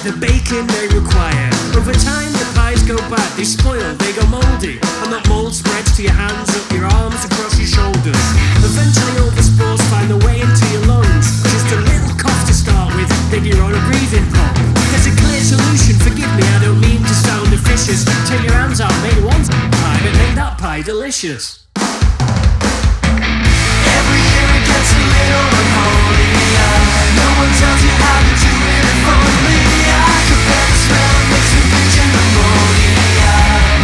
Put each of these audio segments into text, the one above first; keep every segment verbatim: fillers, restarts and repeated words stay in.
the baking they require. Over time the pies go bad, they spoil, they go mouldy, and that mould spreads to your hands, up your arms, across your shoulders. Eventually all the spores find their way into your lungs. Just a little cough to start with, then you're on a breathing pump. There's a clear solution, forgive me, I don't mean to sound officious. Take your hands out, make one pie, but make that pie delicious. Every year it gets a little unholy. No one tells you how to do it if only I could bear the smell of mixing bleach and ammonia.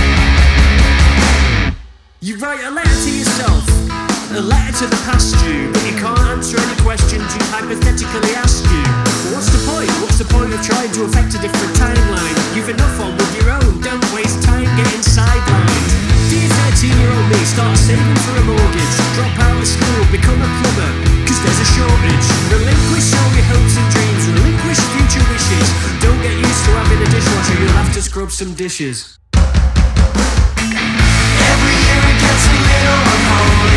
You write a letter to yourself, a letter to the past you, but you can't answer any questions you hypothetically asked you. But what's the point? What's the point of trying to affect a different timeline? You've enough on with your own, don't waste time getting sidelined. Dear thirteen-year-old me, start saving for a mortgage. Drop out of school, become a plumber, cause there's a shortage. Relinquish all your hopes and dreams, relinquish future wishes. Don't get used to having a dishwasher, you'll have to scrub some dishes. Every year it gets a little unholy.